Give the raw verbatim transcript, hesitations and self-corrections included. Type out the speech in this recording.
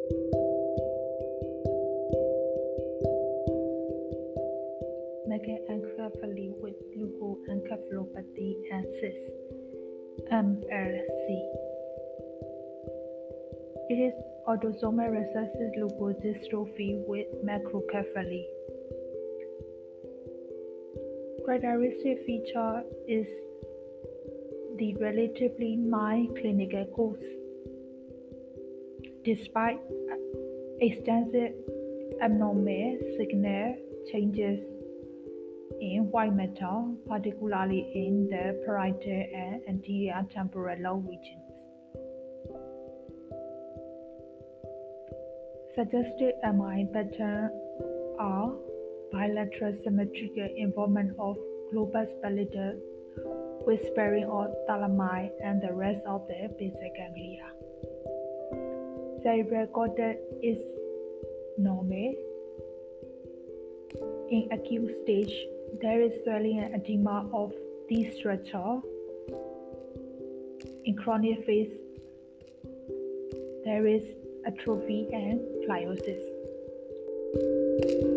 Megaencephaly with leukoencephalopathy and cyst (M L C). It is autosomal recessive leukodystrophy with macrocephaly. Characteristic feature is the relatively mild clinical course. Despite extensive abnormal signal changes in white matter, particularly in the parietal and anterior temporal lobe regions. Suggested M I patterns are bilateral symmetrical involvement of globus pallidus with sparing of thalami and the rest of the basal ganglia. Cerebral cortex is normal. In acute stage, there is swelling and edema of these structures. In chronic phase, there is atrophy and gliosis.